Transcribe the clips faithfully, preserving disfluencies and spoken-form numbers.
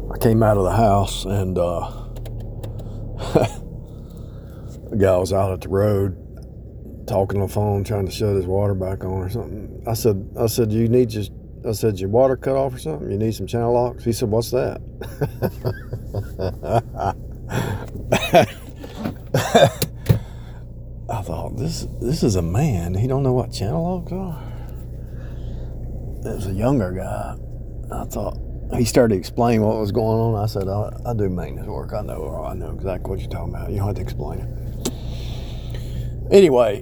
I came out of the house and uh, the guy was out at the road talking on the phone, trying to shut his water back on or something. I said, I said, you need just, I said, your water cut off or something? You need some channel locks? He said, what's that? I thought, this this is a man. He don't know what channel locks are. It was a younger guy. I thought, he started to explain what was going on. I said, I, I do maintenance work. I know, I know exactly what you're talking about. You don't have to explain it. Anyway,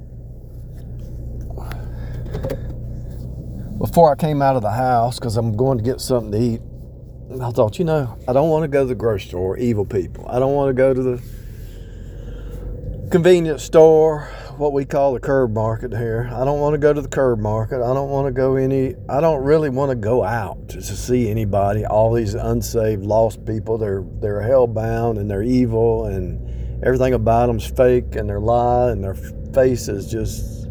before I came out of the house, because I'm going to get something to eat, I thought, you know, I don't want to go to the grocery store, evil people. I don't want to go to the convenience store, what we call the curb market here. I don't want to go to the curb market. I don't want to go any, I don't really want to go out to see anybody. All these unsaved, lost people, they're they're hell-bound and they're evil and everything about them's fake and they're lying and their face is just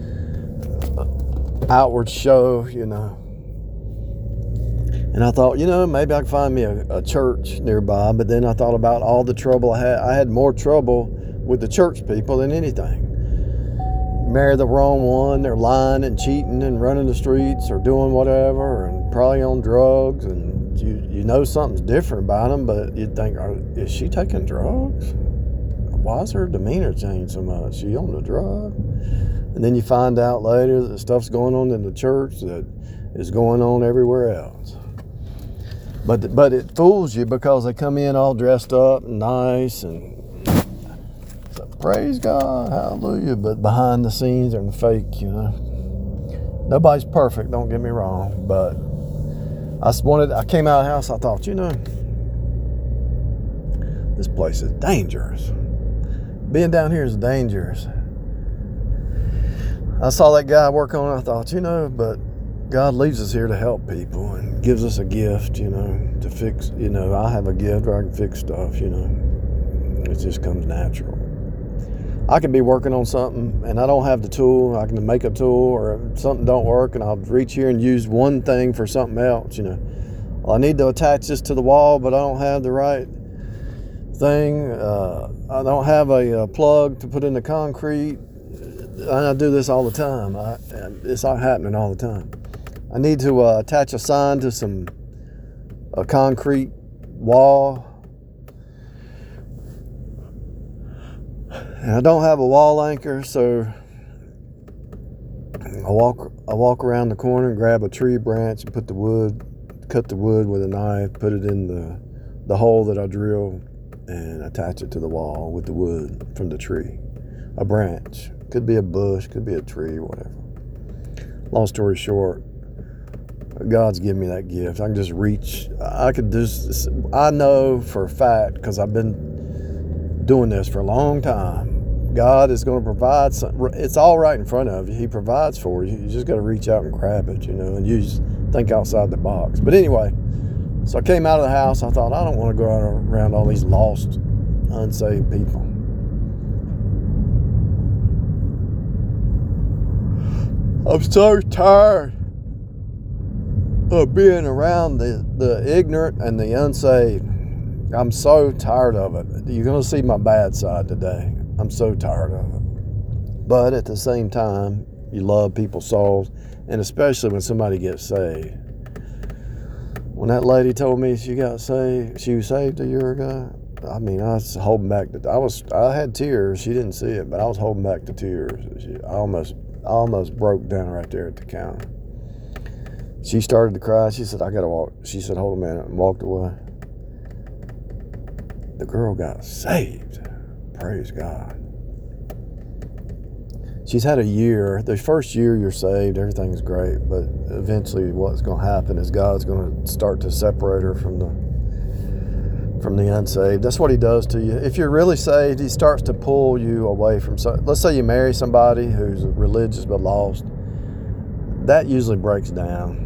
outward show, you know. And I thought, you know, maybe I could find me a, a church nearby, but then I thought about all the trouble I had. I had more trouble with the church people than anything. Marry the wrong one, they're lying and cheating and running the streets or doing whatever and probably on drugs, and you you know something's different about them, but you'd think, is she taking drugs? Why is her demeanor changed so much? She on the drug? And then you find out later that stuff's going on in the church that is going on everywhere else. But but it fools you because they come in all dressed up and nice and so, praise God, hallelujah. But behind the scenes they're fake, you know. Nobody's perfect, don't get me wrong. But I wanted. I came out of the house. I thought, you know, this place is dangerous. Being down here is dangerous. I saw that guy work on it. I thought, you know, but God leaves us here to help people and gives us a gift, you know, to fix, you know, I have a gift where I can fix stuff, you know. It just comes natural. I can be working on something and I don't have the tool. I can make a tool, or if something don't work and I'll reach here and use one thing for something else, you know. Well, I need to attach this to the wall, but I don't have the right thing. Uh, I don't have a, a plug to put in the concrete. I do this all the time. I, it's not happening all the time. I need to uh, attach a sign to some a concrete wall. And I don't have a wall anchor, so I walk I walk around the corner and grab a tree branch and put the wood, cut the wood with a knife, put it in the the hole that I drill, and attach it to the wall with the wood from the tree. A branch. Could be a bush, could be a tree, whatever. Long story short, God's given me that gift. I can just reach. I could just, I know for a fact, because I've been doing this for a long time, God is going to provide some. It's all right in front of you. He provides for you. You just got to reach out and grab it, you know, and you just think outside the box. But anyway, so I came out of the house. I thought, I don't want to go around all these lost, unsaved people. I'm so tired of being around the, the ignorant and the unsaved. I'm so tired of it. You're going to see my bad side today. I'm so tired of it. But at the same time, you love people's souls, and especially when somebody gets saved. When that lady told me she got saved, she was saved a year ago, I mean, I was holding back. The, I was, I had tears. She didn't see it, but I was holding back the tears. She, I almost, I almost broke down right there at the counter. She started to cry. She said, "I gotta walk." She said, "Hold a minute," and walked away. The girl got saved. Praise God. She's had a year. The first year you're saved, everything's great, but eventually what's going to happen is God's going to start to separate her from the from the unsaved. That's what he does to you. If you're really saved, he starts to pull you away from some, let's say you marry somebody who's religious but lost. That usually breaks down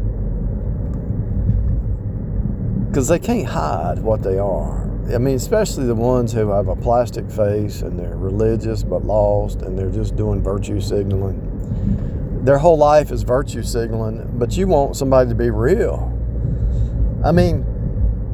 because they can't hide what they are. I mean, especially the ones who have a plastic face and they're religious but lost and they're just doing virtue signaling. Their whole life is virtue signaling, but you want somebody to be real. I mean,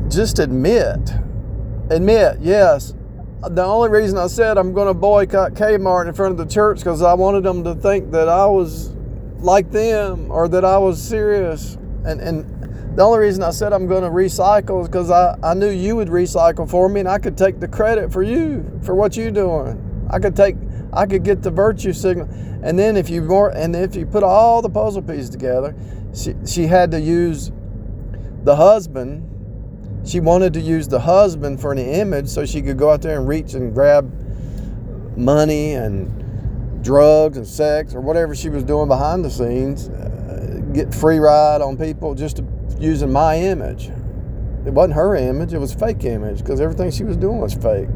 just admit, admit, yes. The only reason I said I'm going to boycott Kmart in front of the church because I wanted them to think that I was like them or that I was serious. And and the only reason I said I'm going to recycle is because I, I knew you would recycle for me and I could take the credit for you, for what you're doing. I could take, I could get the virtue signal. And then if you more, and if you put all the puzzle pieces together, she, she had to use the husband. She wanted to use the husband for an image so she could go out there and reach and grab money and drugs and sex or whatever she was doing behind the scenes, uh, get free ride on people just to, using my image. It wasn't her image, it was a fake image because everything she was doing was fake.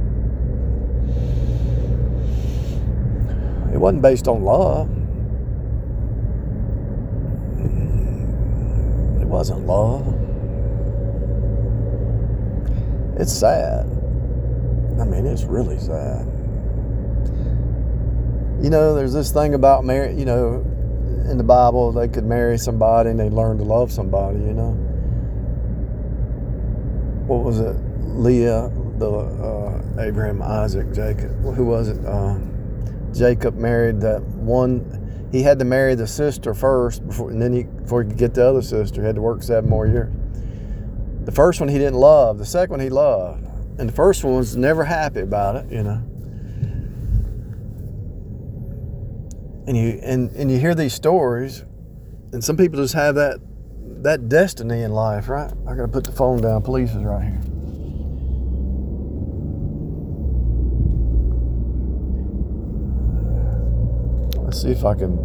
It wasn't based on love. It wasn't love. It's sad. I mean, it's really sad. You know, there's this thing about marriage, you know, in the Bible, they could marry somebody and they learn to love somebody, you know. What was it? Leah, the uh, Abraham, Isaac, Jacob. Who was it? Uh, Jacob married that one. He had to marry the sister first, before, and then he, before he could get the other sister, he had to work seven more years. The first one he didn't love. The second one he loved. And the first one was never happy about it, you know. And you and, and you hear these stories, and some people just have that that destiny in life, right? I gotta put the phone down. Police is right here. Let's see if I can.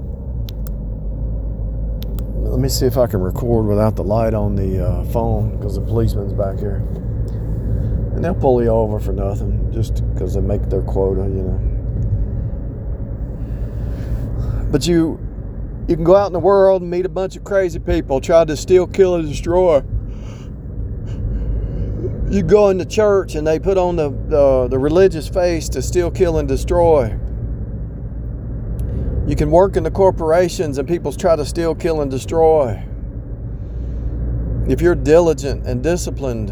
Let me see if I can record without the light on the uh, phone because the policeman's back here. And they'll pull you over for nothing just because they make their quota, you know. But you you can go out in the world and meet a bunch of crazy people, try to steal, kill, and destroy. You go into church and they put on the, the, the religious face to steal, kill, and destroy. You can work in the corporations and people try to steal, kill, and destroy. If you're diligent and disciplined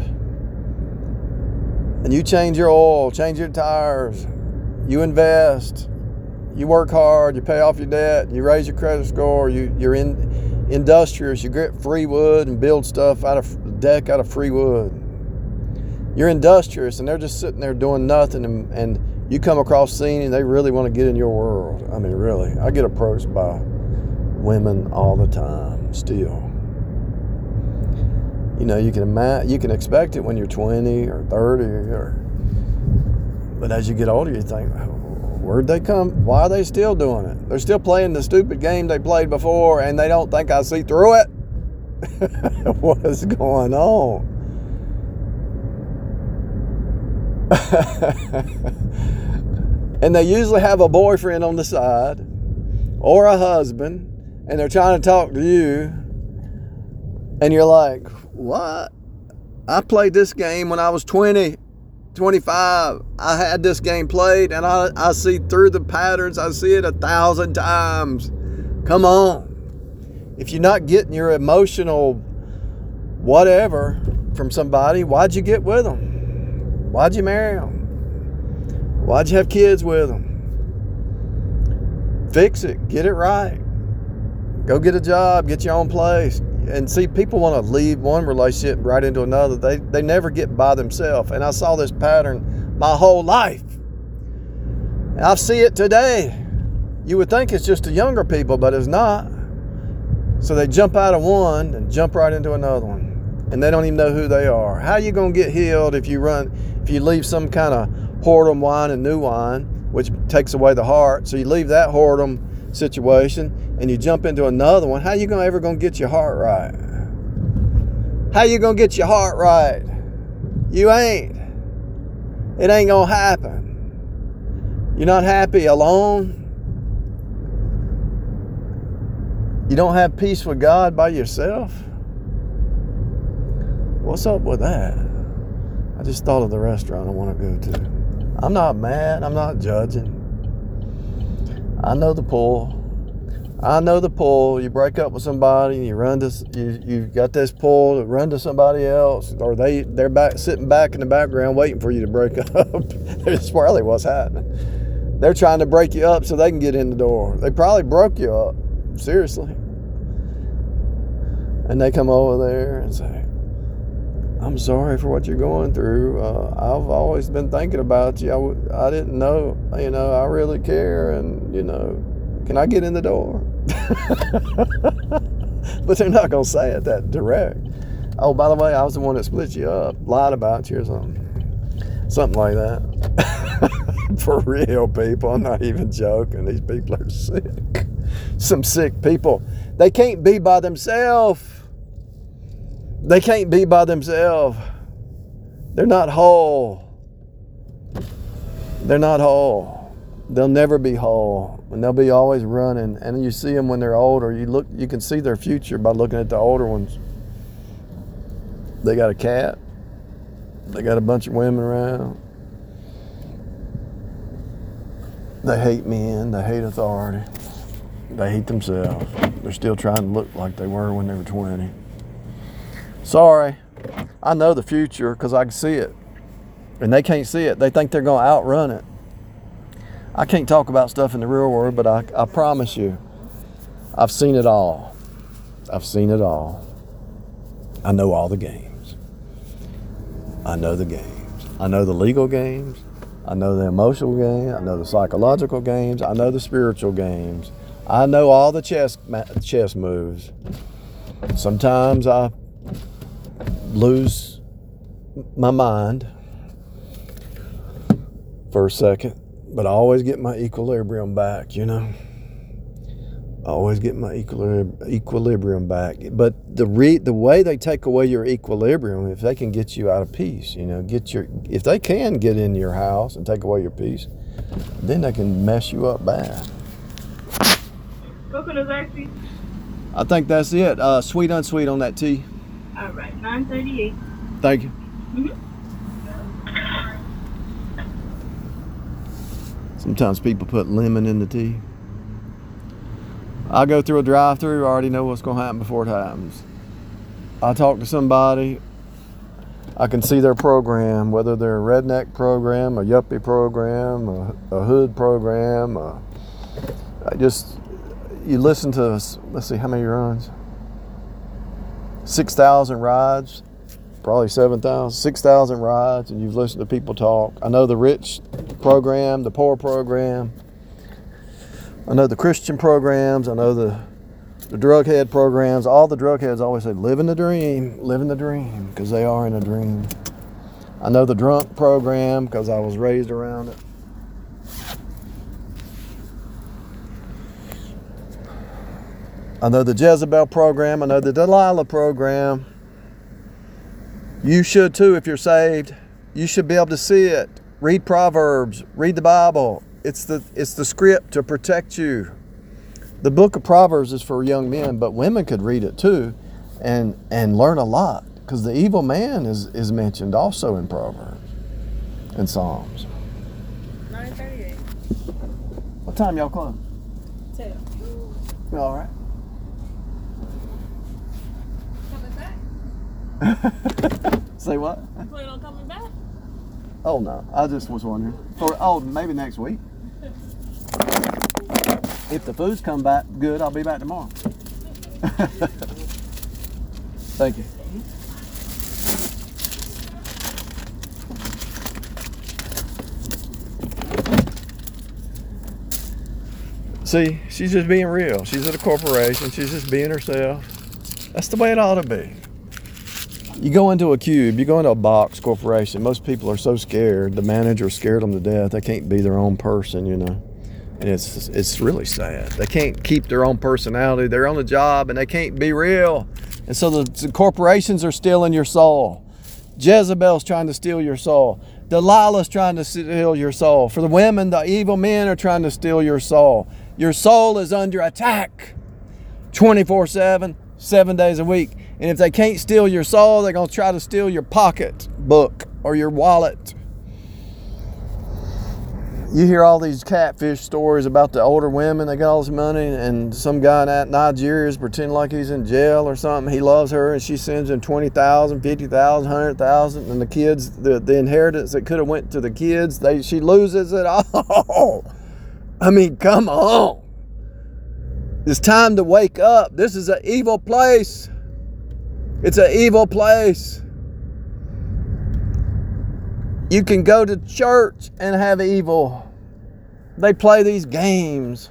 and you change your oil, change your tires, you invest, you work hard, you pay off your debt, you raise your credit score, you, you're in, industrious, you get free wood and build stuff out of deck out of free wood. You're industrious and they're just sitting there doing nothing and, and you come across scene and they really want to get in your world. I mean, really. I get approached by women all the time, still. You know, you can imagine, you can expect it when you're twenty or thirty, or, but as you get older, you think, where'd they come? Why are they still doing it? They're still playing the stupid game they played before, and they don't think I see through it. What is going on? And they usually have a boyfriend on the side or a husband, and they're trying to talk to you, and you're like, what? I played this game when I was twenty, twenty-five. I had this game played, and I, I see through the patterns. I see it a thousand times. Come on. If you're not getting your emotional whatever from somebody, why'd you get with them? Why'd you marry them? Why'd you have kids with them? Fix it. Get it right. Go get a job. Get your own place. And see, people want to leave one relationship right into another. They, they never get by themselves. And I saw this pattern my whole life. And I see it today. You would think it's just the younger people, but it's not. So they jump out of one and jump right into another one. And they don't even know who they are. How are you going to get healed if you run, if you leave some kind of whoredom wine and new wine, which takes away the heart? So you leave that whoredom situation and you jump into another one. How are you gonna ever gonna get your heart right? How are you gonna get your heart right? You ain't. It ain't gonna happen. You're not happy alone. You don't have peace with God by yourself. What's up with that? I just thought of the restaurant I want to go to. I'm not mad. I'm not judging. I know the pull. I know the pull. You break up with somebody, you run to you. You got this pull to run to somebody else, or they they're back sitting back in the background waiting for you to break up. That's probably what's happening. They're trying to break you up so they can get in the door. They probably broke you up, seriously. And they come over there and say, "I'm sorry for what you're going through. Uh, I've always been thinking about you. I, w- I didn't know. You know, I really care, and you know." Can I get in the door? But they're not going to say it that direct. Oh, by the way, I was the one that split you up, lied about you or something. Something like that. For real, people. I'm not even joking. These people are sick. Some sick people. They can't be by themselves. They can't be by themselves. They're not whole. They're not whole. They'll never be whole, and they'll be always running. And you see them when they're older. You look, you can see their future by looking at the older ones. They got a cat. They got a bunch of women around. They hate men. They hate authority. They hate themselves. They're still trying to look like they were when they were twenty. Sorry, I know the future because I can see it, and they can't see it. They think they're going to outrun it. I can't talk about stuff in the real world, but I, I promise you, I've seen it all. I've seen it all. I know all the games. I know the games. I know the legal games. I know the emotional games. I know the psychological games. I know the spiritual games. I know all the chess chess moves. Sometimes I lose my mind for a second. But I always get my equilibrium back, you know. I always get my equilib- equilibrium back. But the re- the way they take away your equilibrium, if they can get you out of peace, you know, get your if they can get in your house and take away your peace, then they can mess you up bad. Coconut Xerxes. I think that's it. Uh, sweet unsweet on that tea. All right, nine thirty-eight. Thank you. Mm-hmm. Sometimes people put lemon in the tea. I go through a drive-through, I already know what's going to happen before it happens. I talk to somebody, I can see their program, whether they're a redneck program, a yuppie program, a, a hood program. A, I just, you listen to, let's see, how many runs? six thousand rides. Probably seven thousand, six thousand rides, and you've listened to people talk. I know the rich program, the poor program. I know the Christian programs. I know the, the drug head programs. All the drug heads always say, living the dream, living the dream, because they are in a dream. I know the drunk program because I was raised around it. I know the Jezebel program. I know the Delilah program. You should too if you're saved. You should be able to see it. Read Proverbs. Read the Bible. It's the it's the script to protect you. The book of Proverbs is for young men, but women could read it too and and learn a lot, because the evil man is, is mentioned also in Proverbs and Psalms. nine thirty-eight. What time y'all close? Two. All right. Say what? You plan on coming back? Oh no, I just was wondering. For oh, maybe next week. If the foods come back good, I'll be back tomorrow. Thank you. See, she's just being real. She's at a corporation. She's just being herself. That's the way it ought to be. You go into a cube, you go into a box corporation, most people are so scared, the manager scared them to death, they can't be their own person, you know. And it's it's really sad. They can't keep their own personality, they're on the job and they can't be real. And so the, the corporations are stealing your soul. Jezebel's trying to steal your soul. Delilah's trying to steal your soul. For the women, the evil men are trying to steal your soul. Your soul is under attack twenty-four seven, seven days a week. And if they can't steal your soul, they're going to try to steal your pocket book or your wallet. you hear all these catfish stories about the older women. They got all this money, and some guy in Nigeria is pretending like he's in jail or something. He loves her, and she sends him twenty thousand, fifty thousand, one hundred thousand, and the kids, the, the inheritance that could have went to the kids, they she loses it all. I mean, come on. It's time to wake up. This is an evil place. It's an evil place. You can go to church and have evil. They play these games,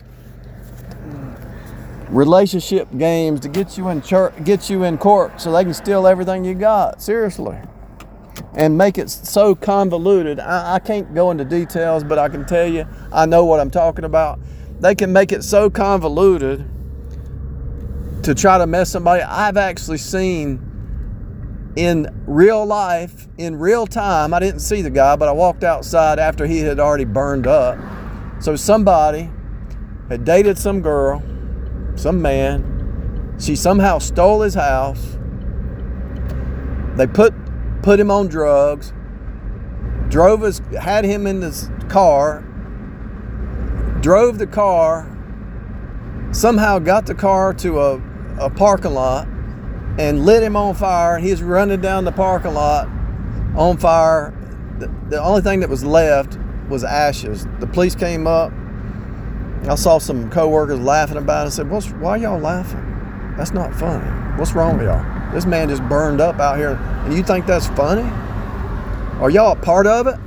relationship games, to get you in church, get you in court, so they can steal everything you got. Seriously, and make it so convoluted. I, I can't go into details, but I can tell you, I know what I'm talking about. They can make it so convoluted to try to mess somebody. I've actually seen in real life, in real time, I didn't see the guy, but I walked outside after he had already burned up. So somebody had dated some girl, some man. She somehow stole his house. They put put him on drugs, drove his, had him in this car, drove the car, somehow got the car to a, a parking lot, and lit him on fire. He's running down the parking lot on fire. The, the only thing that was left was ashes. The police came up. I saw some co-workers laughing about it. I said, What's, why y'all laughing? That's not funny. What's wrong with y'all? This man just burned up out here, and you think that's funny? Are y'all a part of it?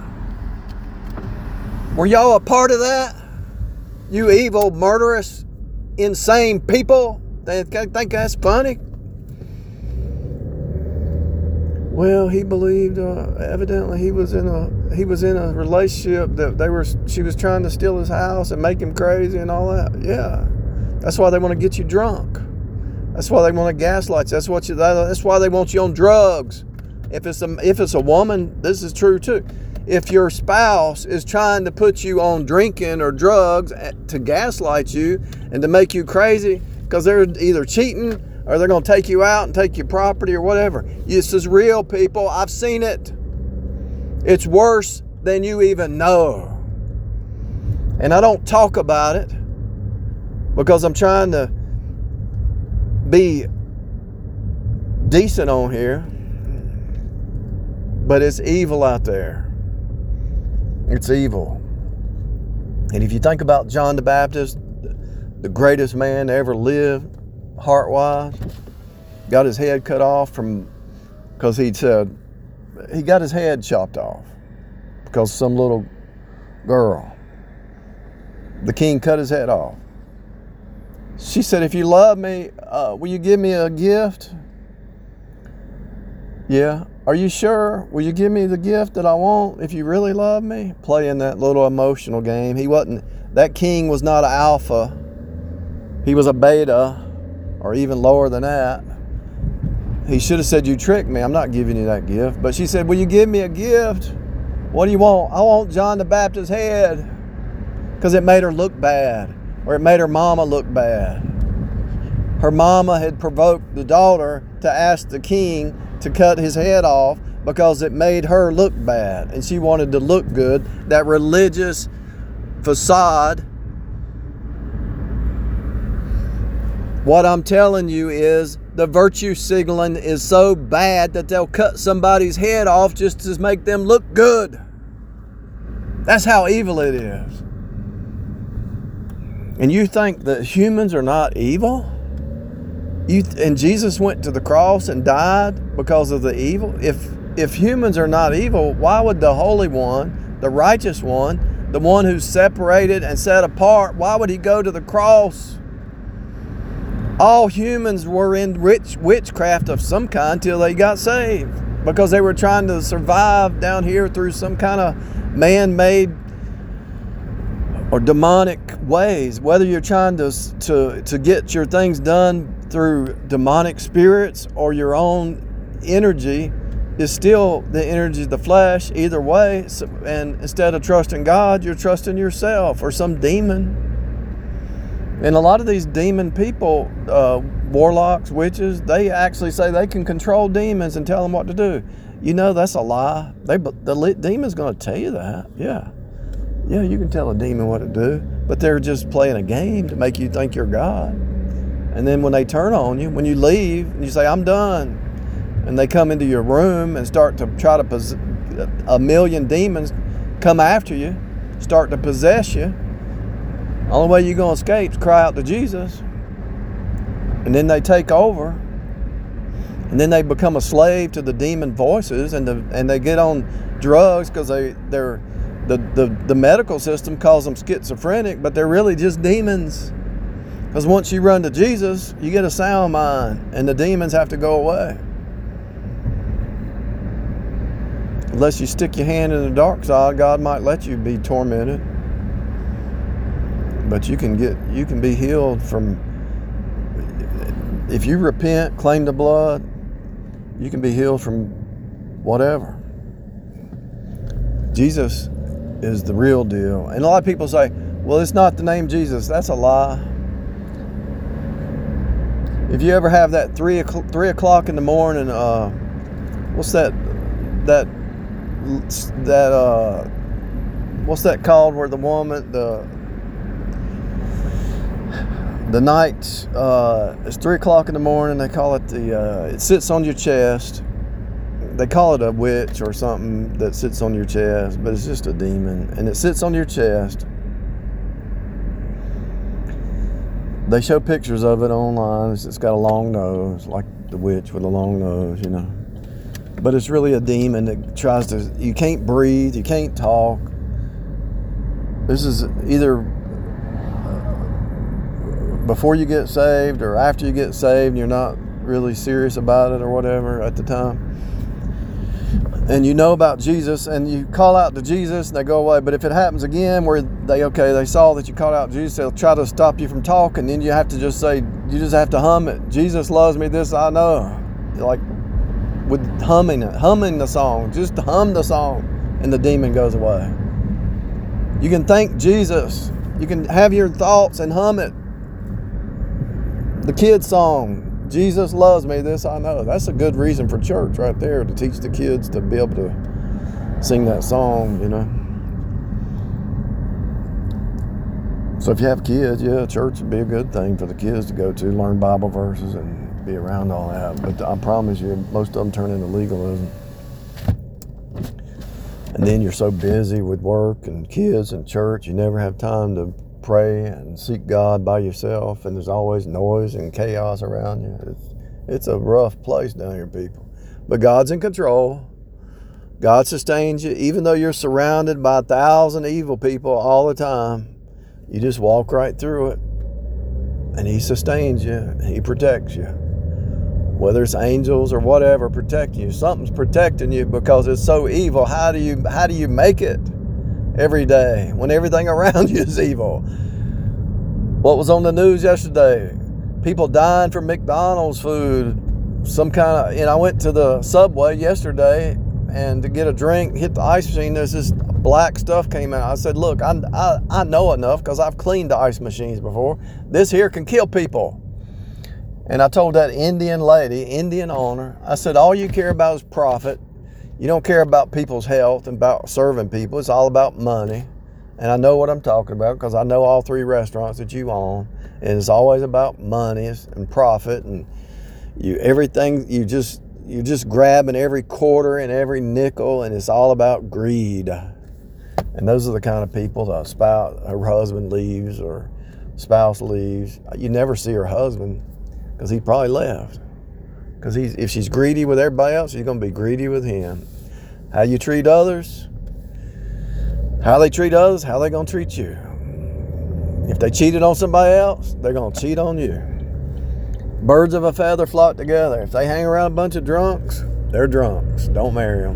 Were y'all a part of that? You evil, murderous, insane people that think that's funny? Well, he believed. Uh, evidently, he was in a he was in a relationship that they were. She was trying to steal his house and make him crazy and all that. Yeah, that's why they want to get you drunk. That's why they want to gaslight you. That's what you. That's why they want you on drugs. If it's a if it's a woman, this is true too. If your spouse is trying to put you on drinking or drugs to gaslight you and to make you crazy because they're either cheating or they're going to take you out and take your property or whatever. This is real, people. I've seen it. It's worse than you even know. And I don't talk about it because I'm trying to be decent on here. But it's evil out there. It's evil. And if you think about John the Baptist, the greatest man to ever live, heart-wise, got his head cut off from, because he said, he got his head chopped off because some little girl, the king cut his head off. She said, if you love me, uh, will you give me a gift? Yeah. Are you sure? Will you give me the gift that I want if you really love me? Playing that little emotional game. He wasn't, that king was not an alpha. He was a beta, or even lower than that. He should have said, you tricked me. I'm not giving you that gift. But she said, will you give me a gift? What do you want? I want John the Baptist's head. Because it made her look bad. Or it made her mama look bad. Her mama had provoked the daughter to ask the king to cut his head off because it made her look bad. And she wanted to look good. That religious facade. What I'm telling you is the virtue signaling is so bad that they'll cut somebody's head off just to make them look good. That's how evil it is. And you think that humans are not evil? You and Jesus went to the cross and died because of the evil? If if humans are not evil, why would the Holy One, the righteous one, the one who's separated and set apart, why would he go to the cross? All humans were in rich witchcraft of some kind till they got saved, because they were trying to survive down here through some kind of man-made or demonic ways. Whether you're trying to, to, to get your things done through demonic spirits or your own energy, is still the energy of the flesh. Either way, and instead of trusting God, you're trusting yourself or some demon. And a lot of these demon people, uh, warlocks, witches, they actually say they can control demons and tell them what to do. You know, that's a lie. They, the demon's going to tell you that, yeah. Yeah, you can tell a demon what to do, but they're just playing a game to make you think you're God. And then when they turn on you, when you leave and you say, I'm done, and they come into your room and start to try to possess, a million demons come after you, start to possess you, only way you're going to escape is cry out to Jesus. And then they take over. And then they become a slave to the demon voices, and the, and they get on drugs because they, they're, the, the, the medical system calls them schizophrenic, but they're really just demons. Because once you run to Jesus, you get a sound mind, and the demons have to go away. Unless you stick your hand in the dark side, God might let you be tormented. But you can get, you can be healed from, if you repent, claim the blood, you can be healed from whatever. Jesus is the real deal. And a lot of people say, well, it's not the name Jesus. That's a lie. If you ever have that three o'clock, three o'clock in the morning, uh, what's that, that, that, uh, what's that called where the woman, the, the night, uh, it's three o'clock in the morning, they call it the, uh, it sits on your chest. They call it a witch or something that sits on your chest, but it's just a demon, and it sits on your chest. They show pictures of it online. It's got a long nose, like the witch with a long nose, you know. But it's really a demon that tries to, you can't breathe, you can't talk. This is either before you get saved or after you get saved and you're not really serious about it or whatever at the time. And you know about Jesus and you call out to Jesus and they go away. But if it happens again where they, okay, they saw that you called out to Jesus, they'll try to stop you from talking. Then you have to just say, you just have to hum it. Jesus loves me, this I know. Like with humming it, humming the song, just hum the song and the demon goes away. You can thank Jesus. You can have your thoughts and hum it. The kids' song, Jesus loves me, this I know. That's a good reason for church right there, to teach the kids to be able to sing that song, you know. So if you have kids, yeah, church would be a good thing for the kids to go to, learn Bible verses and be around all that. But I promise you, most of them turn into legalism. And then you're so busy with work and kids and church, you never have time to pray and seek God by yourself, and there's always noise and chaos around you. It's, it's a rough place down here, people. But God's in control. God sustains you. Even though you're surrounded by a thousand evil people all the time, you just walk right through it. And He sustains you. And He protects you. Whether it's angels or whatever protecting you. Something's protecting you because it's so evil. How do you, how do you make it every day when everything around you is evil? What was on the news yesterday? People dying from McDonald's food. Some kind of, you know, I went to the Subway yesterday and to get a drink, hit the ice machine, there's this black stuff came out. I said, look, I, I, I know enough because I've cleaned the ice machines before. This here can kill people. And I told that Indian lady, Indian owner, I said, all you care about is profit. You don't care about people's health and about serving people. It's all about money. And I know what I'm talking about because I know all three restaurants that you own. And it's always about money and profit, and you everything you just you're just grabbing every quarter and every nickel, and it's all about greed. And those are the kind of people that spouse, her husband leaves or spouse leaves. You never see her husband because he probably left. Because he's, if she's greedy with everybody else, she's going to be greedy with him. How you treat others, how they treat others, how they going to treat you. If they cheated on somebody else, they're going to cheat on you. Birds of a feather flock together. If they hang around a bunch of drunks, they're drunks. Don't marry them.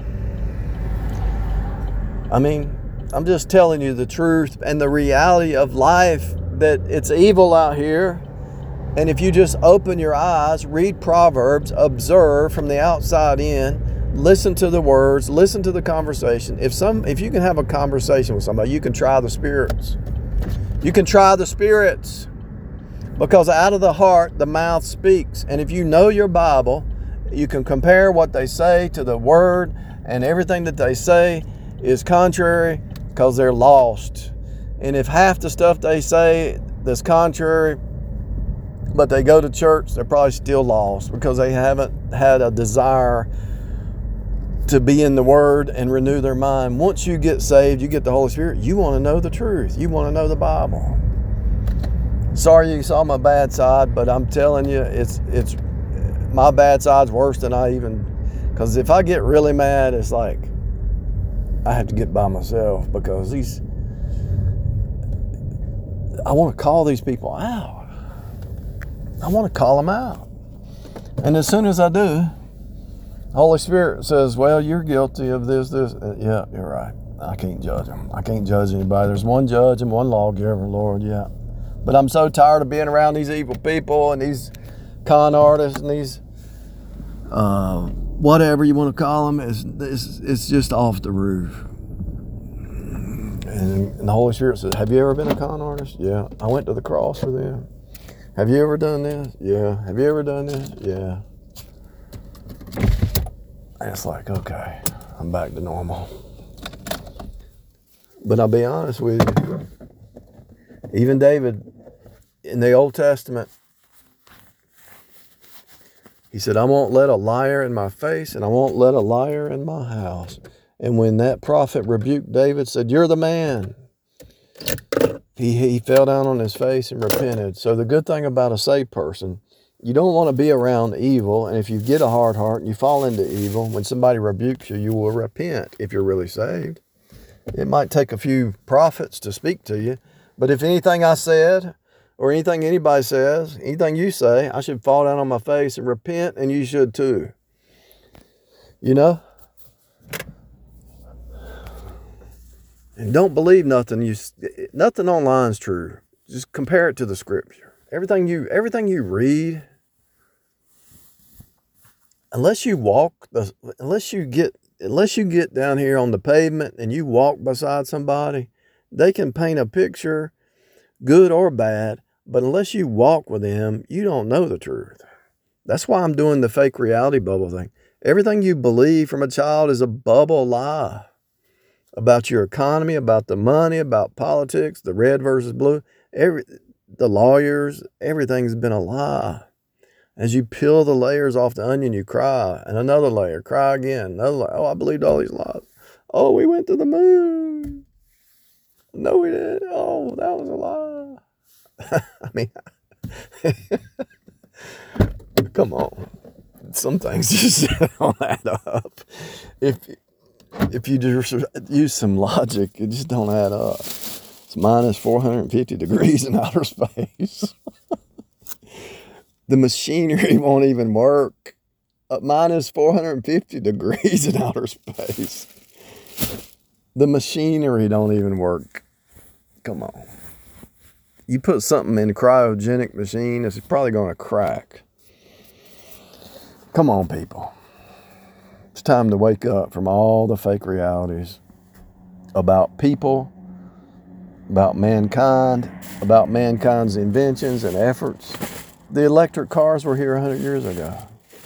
I mean, I'm just telling you the truth and the reality of life, that it's evil out here. And if you just open your eyes, read Proverbs, observe from the outside in, listen to the words, listen to the conversation. If some, if you can have a conversation with somebody, you can try the spirits. You can try the spirits. Because out of the heart, the mouth speaks. And if you know your Bible, you can compare what they say to the Word, and everything that they say is contrary because they're lost. And if half the stuff they say that's contrary, but they go to church, they're probably still lost because they haven't had a desire to be in the Word and renew their mind. Once you get saved, you get the Holy Spirit, you want to know the truth. You want to know the Bible. Sorry you saw my bad side, but I'm telling you, it's it's my bad side's worse than I even, because if I get really mad, it's like I have to get by myself, because these, I want to call these people out. I want to call them out. And as soon as I do, the Holy Spirit says, well, you're guilty of this, this. Uh, yeah, you're right. I can't judge them. I can't judge anybody. There's one judge and one lawgiver, Lord, yeah. But I'm so tired of being around these evil people and these con artists and these, uh, whatever you want to call them. It's, it's, it's just off the roof. And, and the Holy Spirit says, have you ever been a con artist? Yeah. I went to the cross for them. Have you ever done this? Yeah. Have you ever done this? Yeah. And it's like, okay, I'm back to normal. But I'll be honest with you. Even David, in the Old Testament, he said, I won't let a liar in my face, and I won't let a liar in my house. And when that prophet rebuked David, said, you're the man, he, he fell down on his face and repented. So the good thing about a saved person, you don't want to be around evil. And if you get a hard heart and you fall into evil, when somebody rebukes you, you will repent if you're really saved. It might take a few prophets to speak to you, but if anything I said, or anything anybody says, anything you say, I should fall down on my face and repent, and you should too. You know? And don't believe nothing. You nothing online is true. Just compare it to the Scripture. Everything you everything you read, unless you walk, the, unless you get unless you get down here on the pavement and you walk beside somebody, they can paint a picture, good or bad. But unless you walk with them, you don't know the truth. That's why I'm doing the fake reality bubble thing. Everything you believe from a child is a bubble lie. About your economy, about the money, about politics, the red versus blue, every, the lawyers, everything's been a lie. As you peel the layers off the onion, you cry. And another layer, cry again. Another layer. Oh, I believed all these lies. Oh, we went to the moon. No, we didn't. Oh, that was a lie. I mean, come on. Some things just don't add up. If if you just use some logic, it just don't add up. It's minus four hundred fifty degrees in outer space. The machinery won't even work. At minus four hundred fifty degrees in outer space. The machinery don't even work. Come on. You put something in a cryogenic machine, it's probably going to crack. Come on, people. It's time to wake up from all the fake realities about people, about mankind, about mankind's inventions and efforts. The electric cars were here one hundred years ago.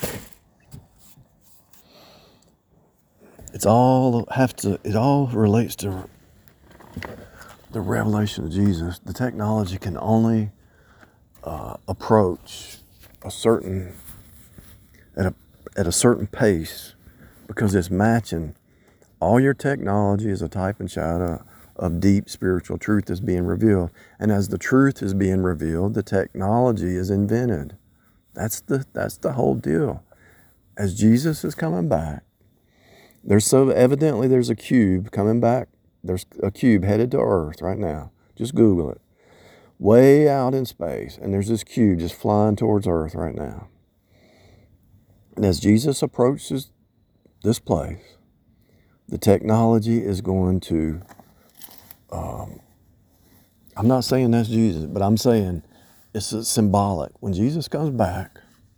It's all have to. It all relates to the revelation of Jesus. The technology can only uh, approach a certain at a at a certain pace because it's matching. All your technology is a type and shadow of deep spiritual truth that's being revealed. And as the truth is being revealed, the technology is invented. That's the that's the whole deal. As Jesus is coming back, there's so evidently there's a cube coming back. There's a cube headed to Earth right now. Just Google it. Way out in space. And there's this cube just flying towards Earth right now. And as Jesus approaches this place, the technology is going to, um, I'm not saying that's Jesus, but I'm saying it's symbolic. When Jesus comes back,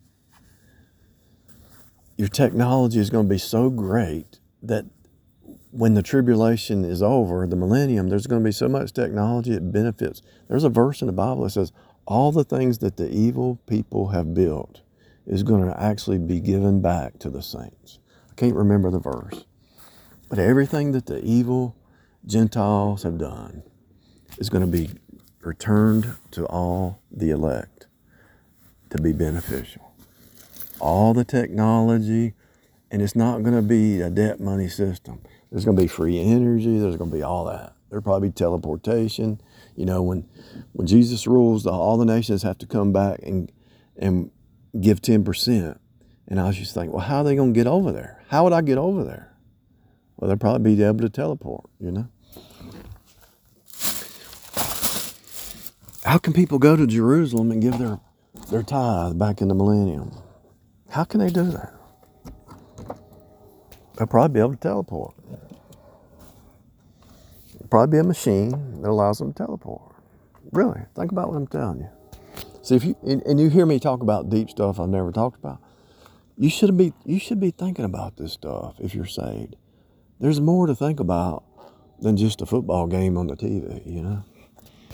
your technology is going to be so great that when the tribulation is over, the millennium, there's going to be so much technology it benefits. There's a verse in the Bible that says, all the things that the evil people have built is going to actually be given back to the saints. I can't remember the verse. But everything that the evil Gentiles have done is going to be returned to all the elect to be beneficial. All the technology, and it's not going to be a debt money system. There's going to be free energy. There's going to be all that. There'll probably be teleportation. You know, when when Jesus rules, the, all the nations have to come back and and give ten percent. And I was just thinking, well, how are they going to get over there? How would I get over there? Well, they'll probably be able to teleport, you know. How can people go to Jerusalem and give their, their tithe back in the millennium? How can they do that? They'll probably be able to teleport. There'll probably be a machine that allows them to teleport. Really, think about what I'm telling you. See, if you and, and you hear me talk about deep stuff I've never talked about, you should be you should be thinking about this stuff if you're saved. There's more to think about than just a football game on the T V, you know.